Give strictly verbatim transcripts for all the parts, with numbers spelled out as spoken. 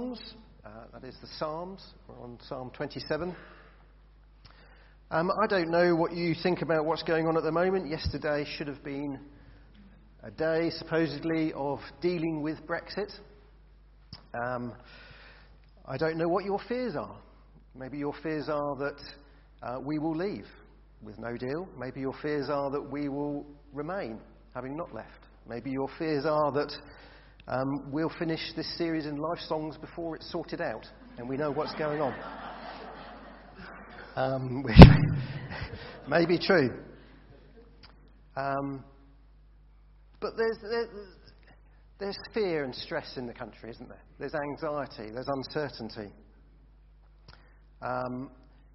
Psalms, uh, that is the Psalms. We're on Psalm twenty-seven. Um, I don't know what you think about what's going on at the moment. Yesterday should have been a day, supposedly, of dealing with Brexit. Um, I don't know what your fears are. Maybe your fears are that uh, we will leave with no deal. Maybe your fears are that we will remain, having not left. Maybe your fears are that um, we'll finish this series in Life Songs before it's sorted out and we know what's going on. Um, which may be true. Um, but there's, there's, there's fear and stress in the country, isn't there? There's anxiety, there's uncertainty. Um,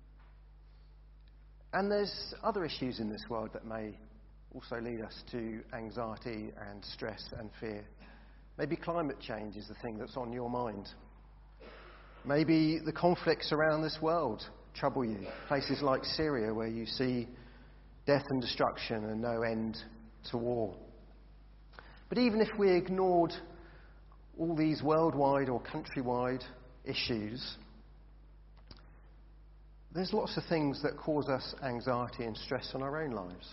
and there's other issues in this world that may also lead us to anxiety and stress and fear. Maybe climate change is the thing that's on your mind. Maybe the conflicts around this world trouble you. Places like Syria, where you see death and destruction and no end to war. But even if we ignored all these worldwide or countrywide issues, there's lots of things that cause us anxiety and stress in our own lives.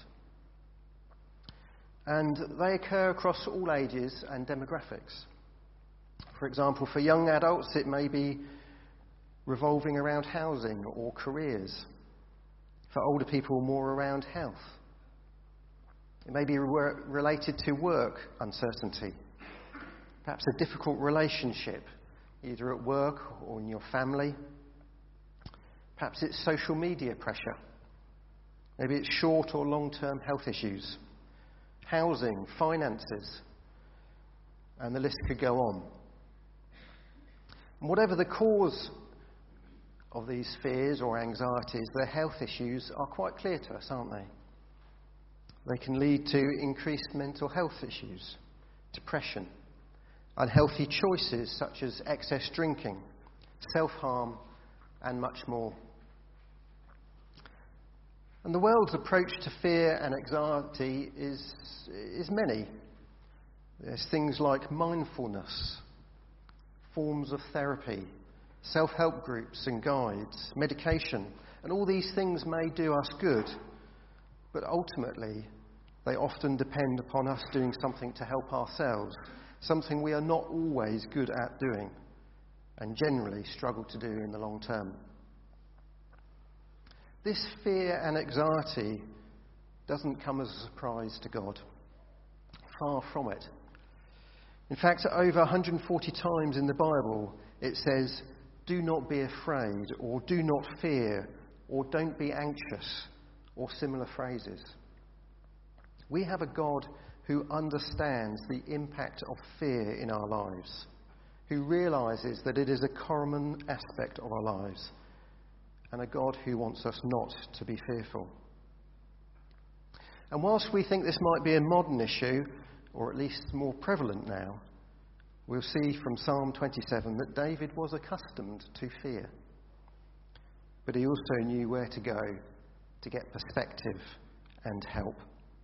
And they occur across all ages and demographics. For example, for young adults, it may be revolving around housing or careers. For older people, more around health. It may be re- related to work uncertainty. Perhaps a difficult relationship, either at work or in your family. Perhaps it's social media pressure. Maybe it's short or long-term health issues. Housing, finances, and the list could go on. And whatever the cause of these fears or anxieties, their health issues are quite clear to us, aren't they? They can lead to increased mental health issues, depression, unhealthy choices such as excess drinking, self-harm, and much more. And the world's approach to fear and anxiety is, is many. There's things like mindfulness, forms of therapy, self-help groups and guides, medication, and all these things may do us good, but ultimately they often depend upon us doing something to help ourselves, something we are not always good at doing, and generally struggle to do in the long term. This fear and anxiety doesn't come as a surprise to God. Far from it. In fact, over one hundred forty times in the Bible it says, "Do not be afraid," or "do not fear," or "don't be anxious," or similar phrases. We have a God who understands the impact of fear in our lives, who realises that it is a common aspect of our lives, and a God who wants us not to be fearful. And whilst we think this might be a modern issue, or at least more prevalent now, we'll see from Psalm twenty-seven that David was accustomed to fear. But he also knew where to go to get perspective and help.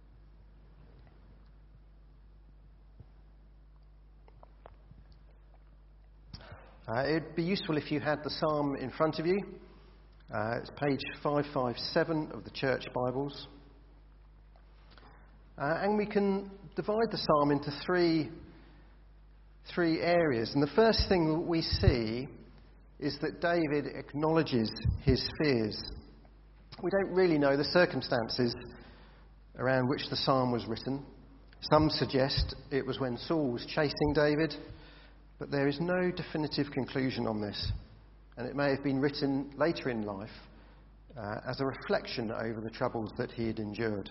Uh, it'd be useful if you had the psalm in front of you. Uh, it's page five fifty-seven of the Church Bibles. Uh, and we can divide the psalm into three, three areas. And the first thing that we see is that David acknowledges his fears. We don't really know the circumstances around which the psalm was written. Some suggest it was when Saul was chasing David, but there is no definitive conclusion on this. And it may have been written later in life uh, as a reflection over the troubles that he had endured.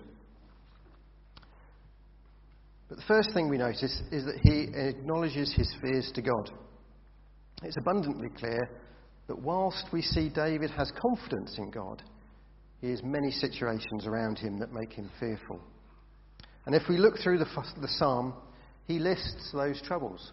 But the first thing we notice is that he acknowledges his fears to God. It's abundantly clear that whilst we see David has confidence in God, he has many situations around him that make him fearful. And if we look through the, the psalm, he lists those troubles.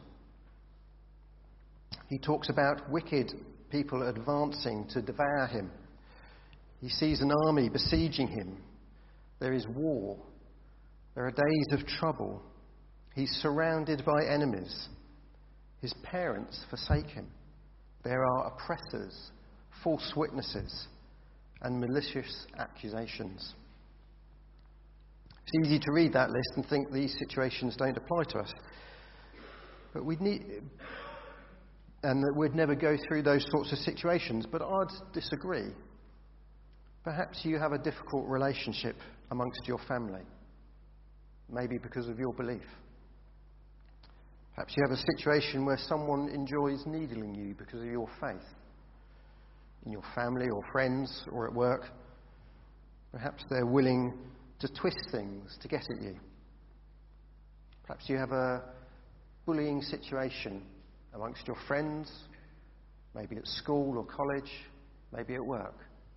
He talks about wicked people advancing to devour him. He sees an army besieging him. There is war. There are days of trouble. He's surrounded by enemies. His parents forsake him. There are oppressors, false witnesses, and malicious accusations. It's easy to read that list and think these situations don't apply to us. But we'd need, and that we'd never go through those sorts of situations. But I'd disagree. Perhaps you have a difficult relationship amongst your family, maybe because of your belief. Perhaps you have a situation where someone enjoys needling you because of your faith, in your family or friends or at work. Perhaps they're willing to twist things to get at you. Perhaps you have a bullying situation amongst your friends, maybe at school or college, maybe at work.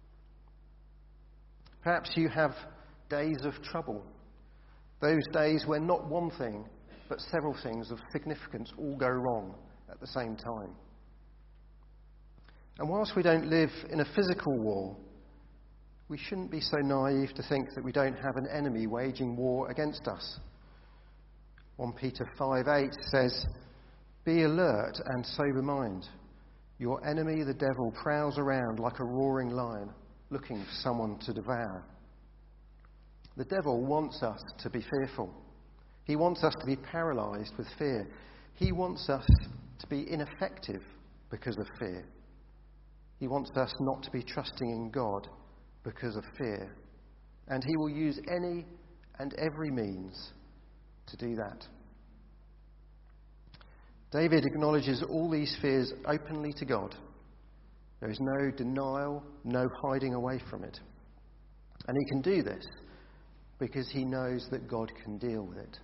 Perhaps you have days of trouble, those days where not one thing, but several things of significance all go wrong at the same time. And whilst we don't live in a physical war, we shouldn't be so naive to think that we don't have an enemy waging war against us. First Peter five eight says, "Be alert and sober mind. Your enemy, the devil, prowls around like a roaring lion, looking for someone to devour." The devil wants us to be fearful. He wants us to be paralysed with fear. He wants us to be ineffective because of fear. He wants us not to be trusting in God because of fear. And he will use any and every means to do that. David acknowledges all these fears openly to God. There is no denial, no hiding away from it. And he can do this because he knows that God can deal with it.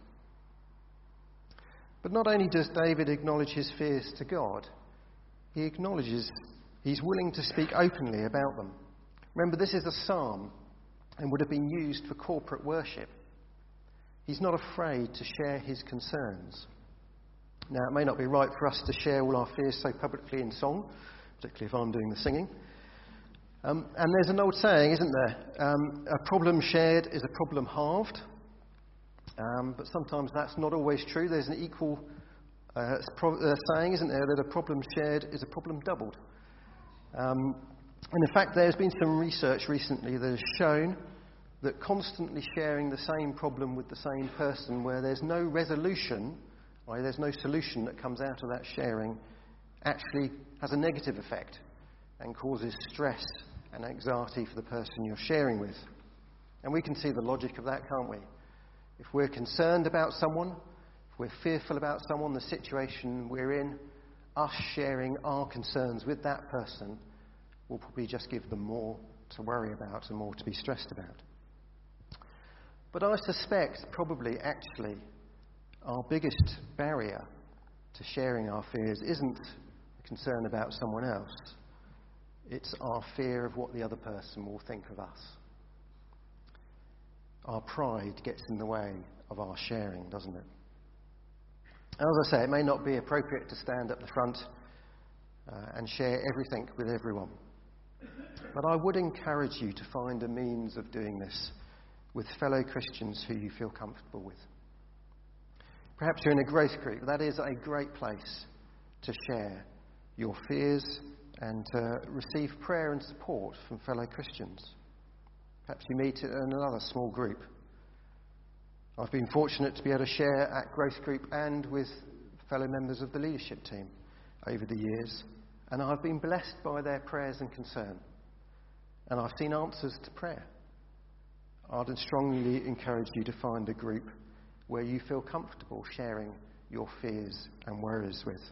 But not only does David acknowledge his fears to God, he acknowledges he's willing to speak openly about them. Remember, this is a psalm and would have been used for corporate worship. He's not afraid to share his concerns. Now, it may not be right for us to share all our fears so publicly in song, particularly if I'm doing the singing. Um, and there's an old saying, isn't there? Um, a problem shared is a problem halved. Um, but sometimes that's not always true. There's an equal uh, pro- uh, saying, isn't there, that a problem shared is a problem doubled. Um, and in fact, there's been some research recently that has shown that constantly sharing the same problem with the same person where there's no resolution, or there's no solution that comes out of that sharing, actually has a negative effect and causes stress and anxiety for the person you're sharing with. And we can see the logic of that, can't we? If we're concerned about someone, if we're fearful about someone, the situation we're in, us sharing our concerns with that person will probably just give them more to worry about and more to be stressed about. But I suspect probably actually our biggest barrier to sharing our fears isn't a concern about someone else. It's our fear of what the other person will think of us. Our pride gets in the way of our sharing, doesn't it? As I say, it may not be appropriate to stand up the front uh, and share everything with everyone. But I would encourage you to find a means of doing this with fellow Christians who you feel comfortable with. Perhaps you're in a growth group. That is a great place to share your fears and to receive prayer and support from fellow Christians. Perhaps you meet in another small group. I've been fortunate to be able to share at growth group and with fellow members of the leadership team over the years, and I've been blessed by their prayers and concern, and I've seen answers to prayer. I'd strongly encourage you to find a group where you feel comfortable sharing your fears and worries with.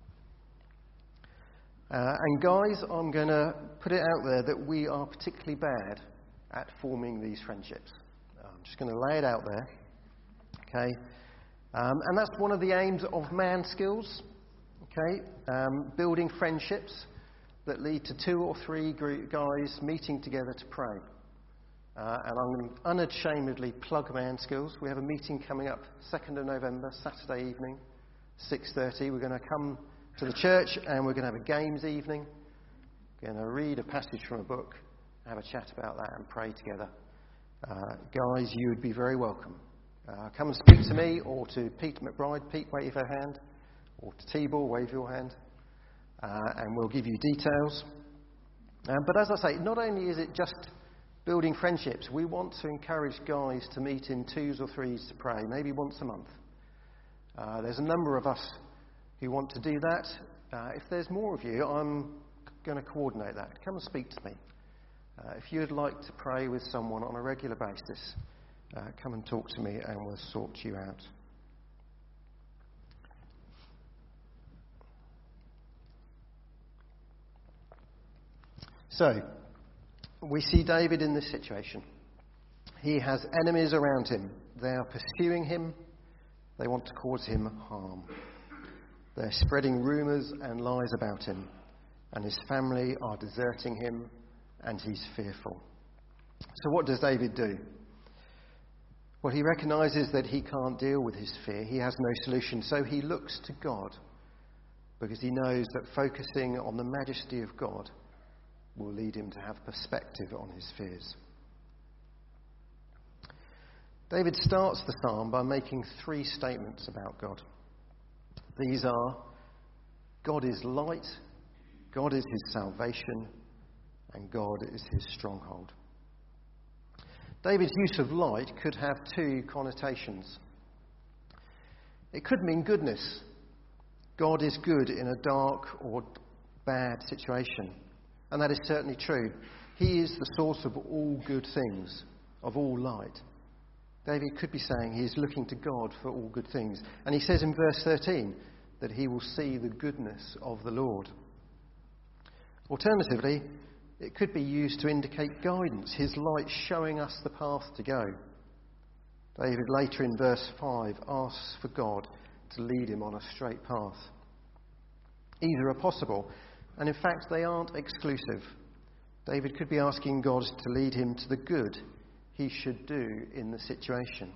Uh, and guys, I'm going to put it out there that we are particularly bad at forming these friendships. I'm just going to lay it out there. Okay? Um, and that's one of the aims of Man Skills. Okay? Um, building friendships that lead to two or three group guys meeting together to pray. Uh, and I'm going to unashamedly plug Man Skills. We have a meeting coming up second of November, Saturday evening, six thirty. We're going to come to the church and we're going to have a games evening. We're going to read a passage from a book, have a chat about that and pray together. Uh, guys, you would be very welcome. Uh, come and speak to me or to Pete McBride. Pete, wave your hand. Or to Tibor, wave your hand. uh, and we'll give you details. Um, but as I say, not only is it just building friendships, we want to encourage guys to meet in twos or threes to pray, maybe once a month. Uh, there's a number of us who want to do that. Uh, if there's more of you, I'm going to coordinate that. Come and speak to me. Uh, if you'd like to pray with someone on a regular basis, uh, come and talk to me and we'll sort you out. So, we see David in this situation. He has enemies around him. They are pursuing him. They want to cause him harm. They're spreading rumours and lies about him. And his family are deserting him, and he's fearful. So what does David do? Well, he recognises that he can't deal with his fear. He has no solution. So he looks to God, because he knows that focusing on the majesty of God will lead him to have perspective on his fears. David starts the psalm by making three statements about God. These are: God is light, God is his salvation, and God is his stronghold. David's use of light could have two connotations. It could mean goodness. God is good in a dark or bad situation. And that is certainly true. He is the source of all good things, of all light. David could be saying he is looking to God for all good things. And he says in verse thirteen that he will see the goodness of the Lord. Alternatively, it could be used to indicate guidance, his light showing us the path to go. David later in verse five asks for God to lead him on a straight path. Either are possible, and in fact they aren't exclusive. David could be asking God to lead him to the good he should do in the situation.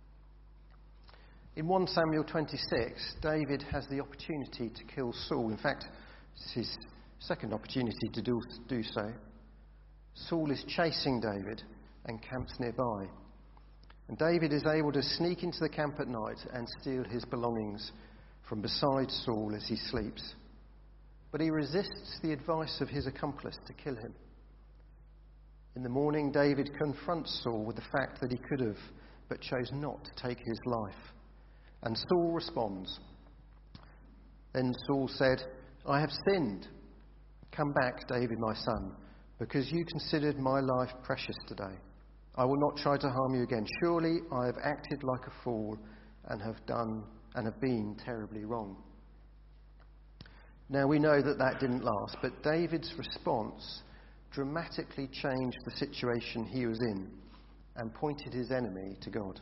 In First Samuel twenty-six, David has the opportunity to kill Saul. In fact, it's his second opportunity to do, do so. Saul is chasing David and camps nearby. And David is able to sneak into the camp at night and steal his belongings from beside Saul as he sleeps. But he resists the advice of his accomplice to kill him. In the morning, David confronts Saul with the fact that he could have, but chose not to take his life. And Saul responds. Then Saul said, "I have sinned. Come back, David, my son, because you considered my life precious today. I will not try to harm you again. Surely I have acted like a fool and have done and have been terribly wrong." Now we know that that didn't last, but David's response dramatically changed the situation he was in and pointed his enemy to God.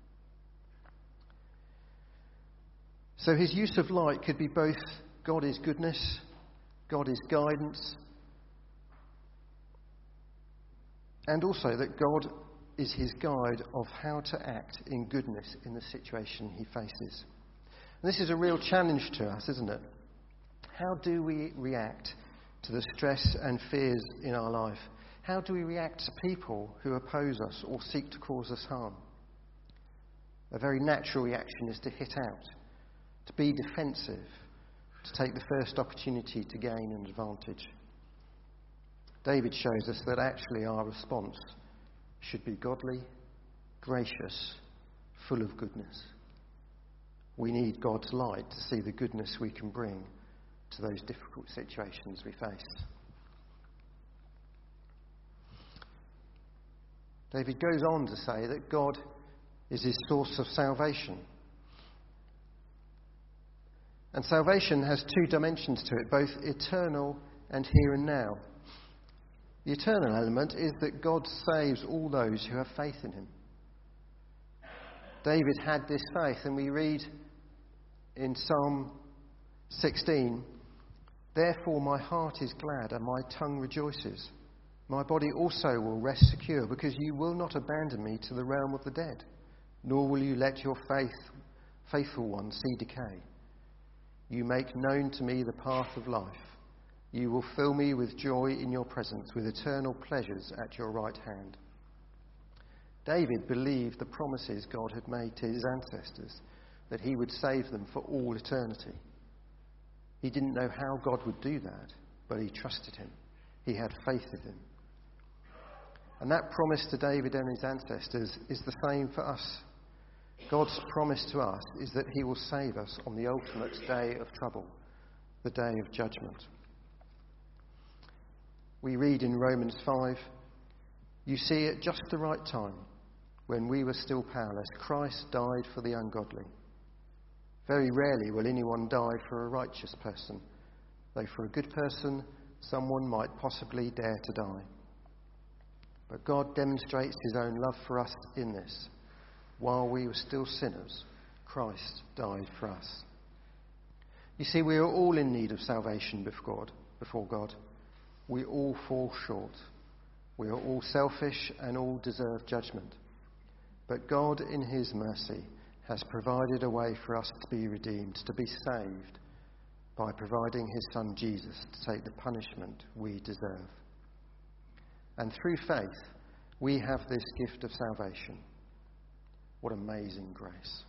So his use of light could be both God is goodness, God is guidance, and also that God is his guide of how to act in goodness in the situation he faces. And this is a real challenge to us, isn't it? How do we react to the stress and fears in our life? How do we react to people who oppose us or seek to cause us harm? A very natural reaction is to hit out, to be defensive, to take the first opportunity to gain an advantage. David shows us that actually our response should be godly, gracious, full of goodness. We need God's light to see the goodness we can bring to those difficult situations we face. David goes on to say that God is his source of salvation. And salvation has two dimensions to it, both eternal and here and now. The eternal element is that God saves all those who have faith in him. David had this faith, and we read in Psalm sixteen, "Therefore my heart is glad and my tongue rejoices. My body also will rest secure, because you will not abandon me to the realm of the dead, nor will you let your faith, faithful one see decay. You make known to me the path of life. You will fill me with joy in your presence, with eternal pleasures at your right hand." David believed the promises God had made to his ancestors, that he would save them for all eternity. He didn't know how God would do that, but he trusted him. He had faith in him. And that promise to David and his ancestors is the same for us. God's promise to us is that he will save us on the ultimate day of trouble, the day of judgment. We read in Romans five, "You see, at just the right time, when we were still powerless, Christ died for the ungodly. Very rarely will anyone die for a righteous person, though for a good person, someone might possibly dare to die. But God demonstrates his own love for us in this. While we were still sinners, Christ died for us." You see, we are all in need of salvation before God. Before God. We all fall short. We are all selfish and all deserve judgment. But God, in his mercy, has provided a way for us to be redeemed, to be saved, by providing his Son Jesus to take the punishment we deserve. And through faith, we have this gift of salvation. What amazing grace.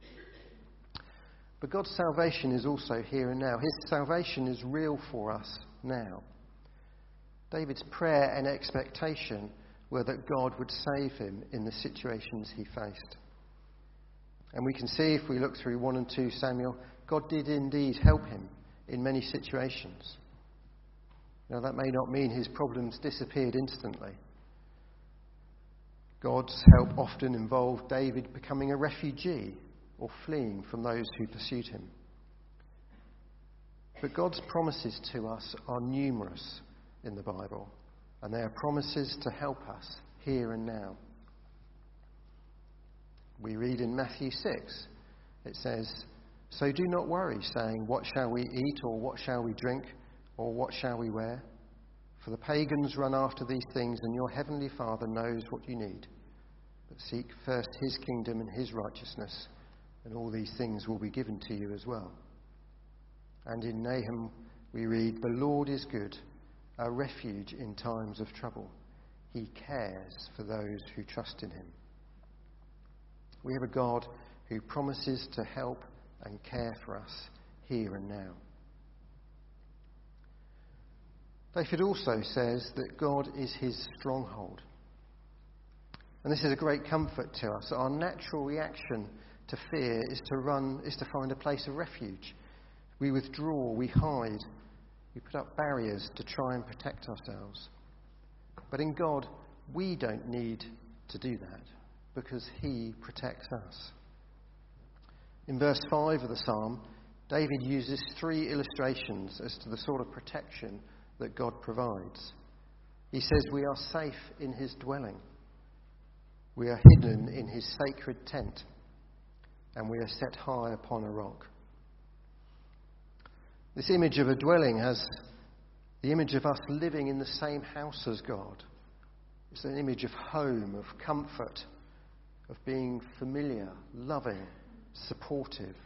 But God's salvation is also here and now. His salvation is real for us now. David's prayer and expectation were that God would save him in the situations he faced. And we can see, if we look through one and two Samuel, God did indeed help him in many situations. Now, that may not mean his problems disappeared instantly. God's help often involved David becoming a refugee or fleeing from those who pursued him. But God's promises to us are numerous in the Bible, and they are promises to help us here and now. We read in Matthew six, it says, "So do not worry, saying, 'What shall we eat?' or 'What shall we drink?' or 'What shall we wear?' For the pagans run after these things, and your heavenly Father knows what you need. But seek first his kingdom and his righteousness, and all these things will be given to you as well." And in Nahum we read, "The Lord is good, a refuge in times of trouble. He cares for those who trust in him." We have a God who promises to help and care for us here and now. David also says that God is his stronghold. And this is a great comfort to us. Our natural reaction to fear is to run, is to find a place of refuge. We withdraw, we hide, we put up barriers to try and protect ourselves. But in God, we don't need to do that because he protects us. In verse five of the psalm, David uses three illustrations as to the sort of protection that God provides. He says we are safe in his dwelling. We are hidden in his sacred tent, and we are set high upon a rock. This image of a dwelling has the image of us living in the same house as God. It's an image of home, of comfort, of being familiar, loving, supportive.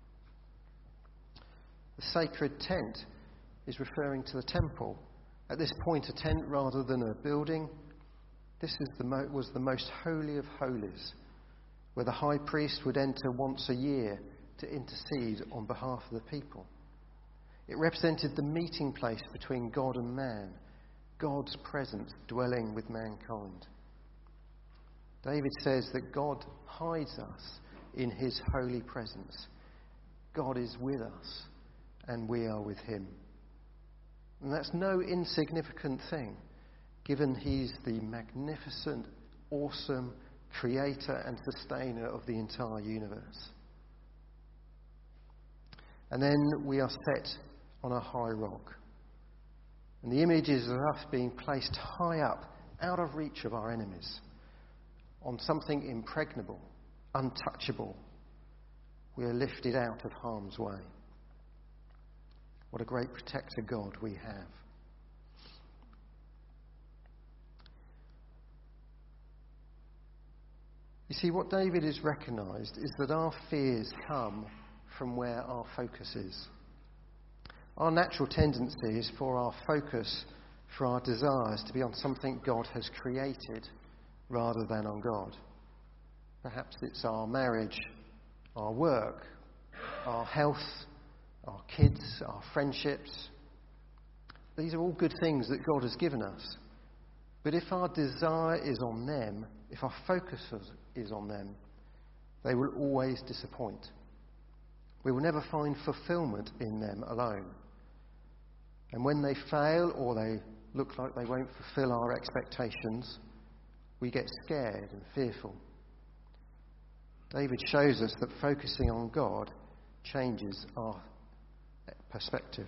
The sacred tent is referring to the temple. At this point, a tent rather than a building. This is the mo- was the most holy of holies, where the high priest would enter once a year to intercede on behalf of the people. It represented the meeting place between God and man, God's presence dwelling with mankind. David says that God hides us in his holy presence. God is with us, and we are with him. And that's no insignificant thing, given he's the magnificent, awesome creator and sustainer of the entire universe. And then we are set on a high rock. And the image is of us being placed high up, out of reach of our enemies, on something impregnable, untouchable. We are lifted out of harm's way. What a great protector God we have. You see, what David has recognised is that our fears come from where our focus is. Our natural tendency is for our focus, for our desires, to be on something God has created rather than on God. Perhaps it's our marriage, our work, our health, our kids, our friendships. These are all good things that God has given us. But if our desire is on them, if our focus is on them, they will always disappoint. We will never find fulfillment in them alone. And when they fail or they look like they won't fulfill our expectations, we get scared and fearful. David shows us that focusing on God changes our perspective.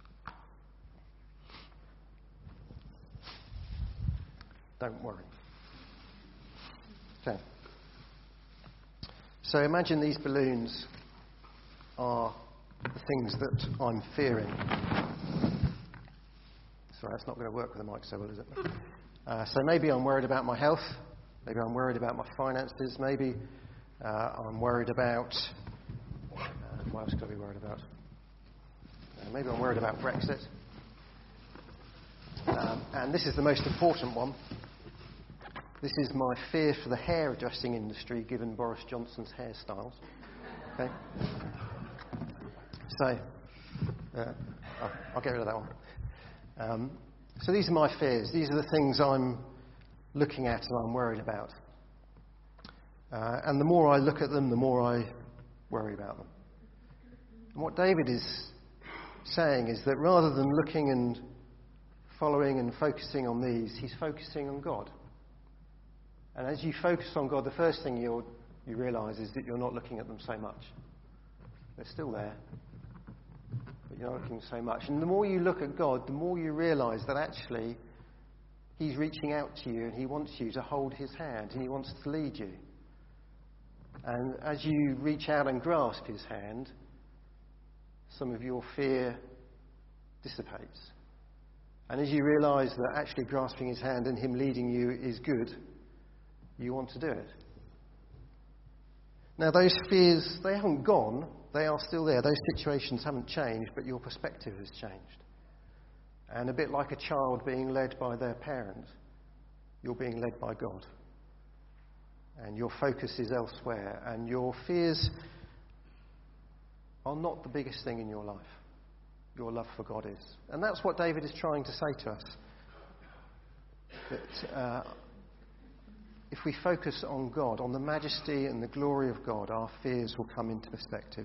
Don't worry. Okay. So imagine these balloons are the things that I'm fearing. Sorry, that's not going to work with the mic so well, is it? Uh, so maybe I'm worried about my health. Maybe I'm worried about my finances. Maybe uh, I'm worried about... Uh, what else could I be worried about? Uh, maybe I'm worried about Brexit. Um, and this is the most important one. This is my fear for the hairdressing industry, given Boris Johnson's hairstyles. Okay? So, uh, I'll, I'll get rid of that one. Um, so these are my fears. These are the things I'm looking at and I'm worried about. Uh, and the more I look at them, the more I worry about them. And what David is saying is that rather than looking and following and focusing on these, he's focusing on God. And as you focus on God, the first thing you'll, you realise is that you're not looking at them so much. They're still there, but you're not looking so much. And the more you look at God, the more you realise that actually he's reaching out to you and he wants you to hold his hand and he wants to lead you. And as you reach out and grasp his hand, some of your fear dissipates. And as you realise that actually grasping his hand and him leading you is good, you want to do it. Now, those fears, they haven't gone. They are still there. Those situations haven't changed, but your perspective has changed. And a bit like a child being led by their parent, you're being led by God. And your focus is elsewhere. And your fears are not the biggest thing in your life. Your love for God is. And that's what David is trying to say to us. That... Uh, If we focus on God, on the majesty and the glory of God, our fears will come into perspective.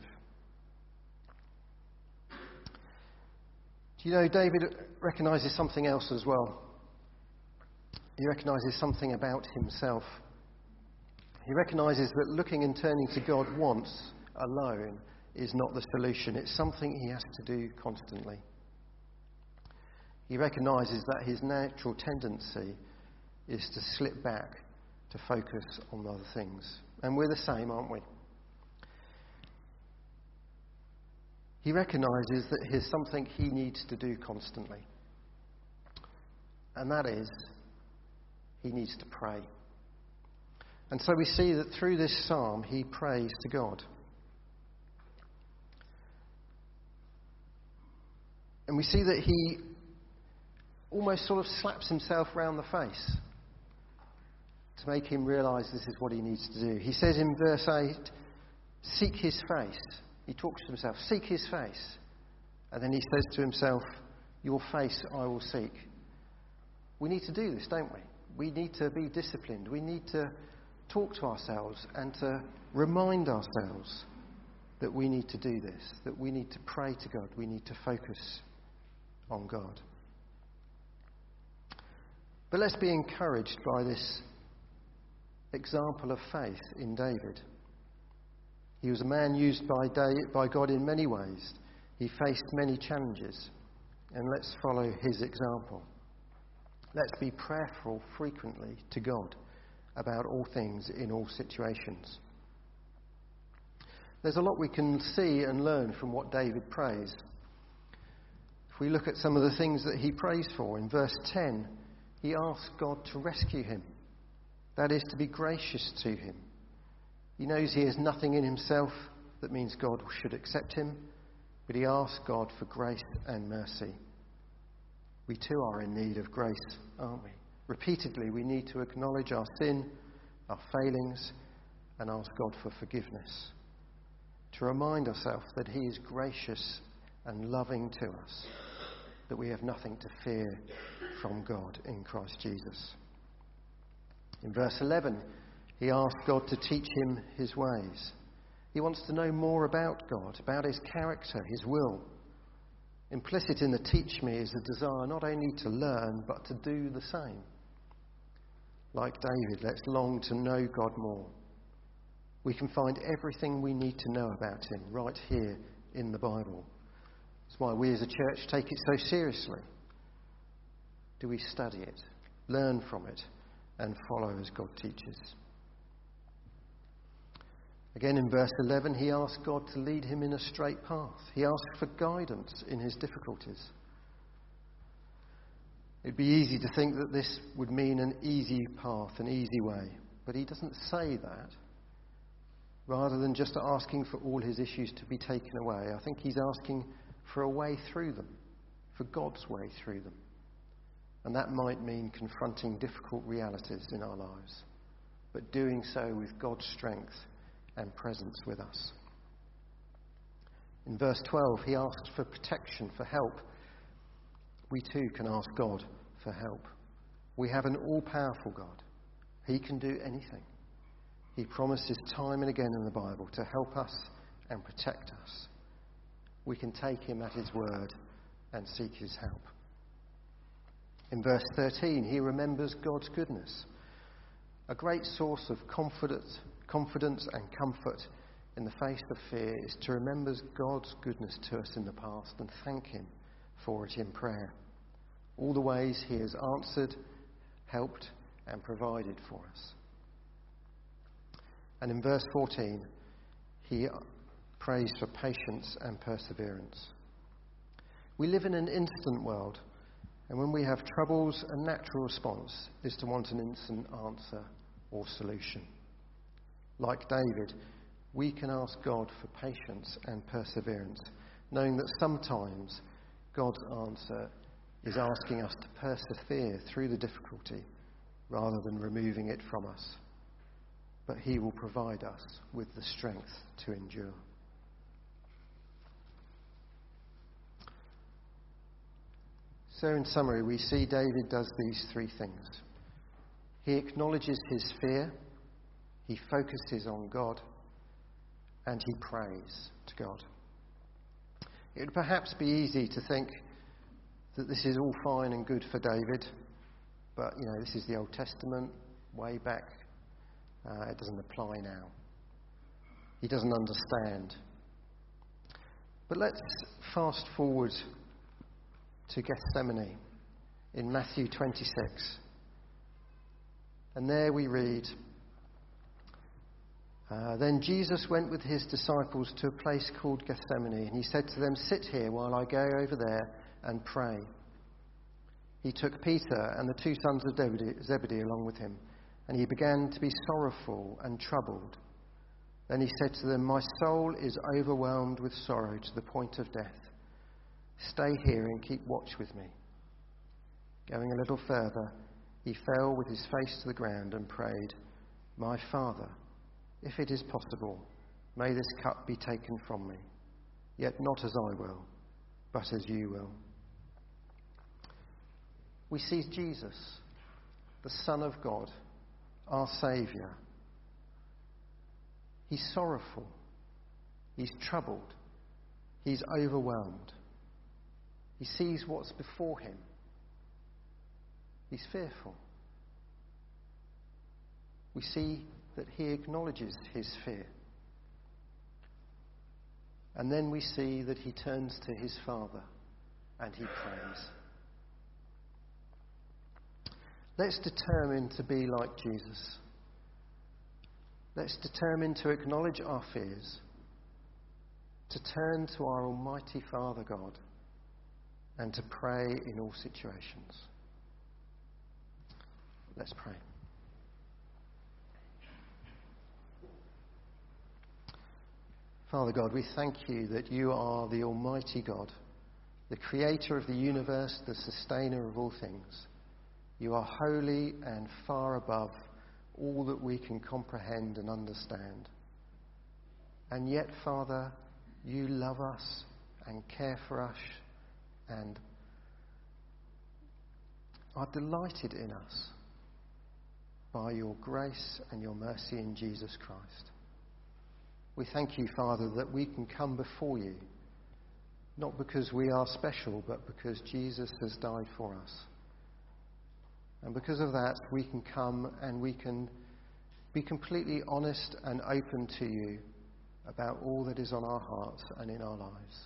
Do you know, David recognises something else as well. He recognises something about himself. He recognises that looking and turning to God once alone is not the solution. It's something he has to do constantly. He recognises that his natural tendency is to slip back, to focus on other things. And we're the same, aren't we? He recognises that here's something he needs to do constantly. And that is, he needs to pray. And so we see that through this psalm, he prays to God. And we see that he almost sort of slaps himself round the face to make him realise this is what he needs to do. He says in verse eight, seek his face. He talks to himself, seek his face. And then he says to himself, your face I will seek. We need to do this, don't we? We need to be disciplined. We need to talk to ourselves and to remind ourselves that we need to do this, that we need to pray to God, we need to focus on God. But let's be encouraged by this example of faith in David. He was a man used by, David, by God in many ways. He faced many challenges, and let's follow his example. Let's be prayerful frequently to God about all things in all situations. There's a lot we can see and learn from what David prays. If we look at some of the things that he prays for, in verse ten, he asks God to rescue him. That is, to be gracious to him. He knows he has nothing in himself that means God should accept him, but he asks God for grace and mercy. We too are in need of grace, aren't we? Repeatedly, we need to acknowledge our sin, our failings, and ask God for forgiveness. To remind ourselves that he is gracious, and loving to us, that we have nothing to fear from God in Christ Jesus. In verse eleven, he asked God to teach him his ways. He wants to know more about God, about his character, his will. Implicit in the teach me is a desire not only to learn, but to do the same. Like David, let's long to know God more. We can find everything we need to know about him right here in the Bible. That's why we as a church take it so seriously. Do we study it, learn from it, and follow as God teaches? Again in verse eleven, he asked God to lead him in a straight path. He asked for guidance in his difficulties. It'd be easy to think that this would mean an easy path, an easy way. But he doesn't say that. Rather than just asking for all his issues to be taken away, I think he's asking for a way through them, for God's way through them. And that might mean confronting difficult realities in our lives, but doing so with God's strength and presence with us. In verse twelve, he asked for protection, for help. We too can ask God for help. We have an all-powerful God. He can do anything. He promises time and again in the Bible to help us and protect us. We can take him at his word and seek his help. In verse thirteen, he remembers God's goodness. A great source of confidence, confidence and comfort in the face of fear is to remember God's goodness to us in the past and thank him for it in prayer. All the ways he has answered, helped and provided for us. And in verse fourteen, he prays for patience and perseverance. We live in an instant world, and when we have troubles, a natural response is to want an instant answer or solution. Like David, we can ask God for patience and perseverance, knowing that sometimes God's answer is asking us to persevere through the difficulty rather than removing it from us. But he will provide us with the strength to endure. So in summary, we see David does these three things. He acknowledges his fear, he focuses on God, and he prays to God. It would perhaps be easy to think that this is all fine and good for David, but, you know, this is the Old Testament, way back. Uh, it doesn't apply now. He doesn't understand. But let's fast forward to Gethsemane in Matthew twenty-six. And there we read, uh, Then Jesus went with his disciples to a place called Gethsemane, and he said to them, Sit here while I go over there and pray. He took Peter and the two sons of Zebedee along with him, and he began to be sorrowful and troubled. Then he said to them, My soul is overwhelmed with sorrow to the point of death. Stay here and keep watch with me. Going a little further, he fell with his face to the ground and prayed, My Father, if it is possible, may this cup be taken from me. Yet not as I will, but as you will. We see Jesus, the Son of God, our Saviour. He's sorrowful. He's troubled. He's overwhelmed. He sees what's before him. He's fearful. We see that he acknowledges his fear. And then we see that he turns to his Father and he prays. Let's determine to be like Jesus. Let's determine to acknowledge our fears, to turn to our Almighty Father God, and to pray in all situations. Let's pray. Father God, we thank you that you are the Almighty God, the creator of the universe, the sustainer of all things. You are holy and far above all that we can comprehend and understand. And yet, Father, you love us and care for us and are delighted in us by your grace and your mercy in Jesus Christ. We thank you, Father, that we can come before you, not because we are special, but because Jesus has died for us. And because of that, we can come and we can be completely honest and open to you about all that is on our hearts and in our lives.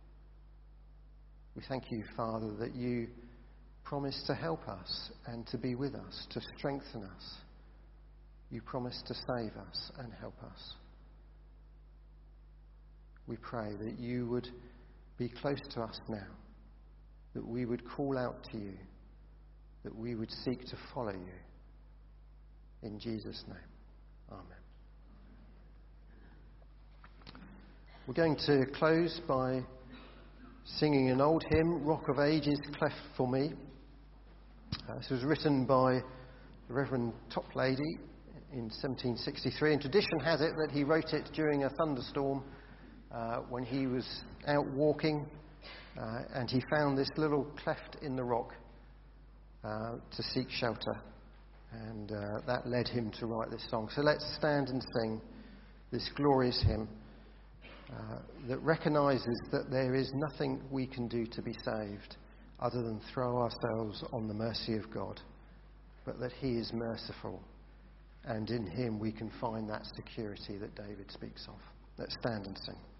We thank you, Father, that you promise to help us and to be with us, to strengthen us. You promise to save us and help us. We pray that you would be close to us now, that we would call out to you, that we would seek to follow you. In Jesus' name, amen. We're going to close by singing an old hymn, Rock of Ages, Cleft for Me. Uh, this was written by the Reverend Toplady in seventeen sixty-three, and tradition has it that he wrote it during a thunderstorm uh, when he was out walking, uh, and he found this little cleft in the rock uh, to seek shelter, and uh, that led him to write this song. So let's stand and sing this glorious hymn uh, that recognises that there is nothing we can do to be saved other than throw ourselves on the mercy of God, but that he is merciful, and in him we can find that security that David speaks of. Let's stand and sing.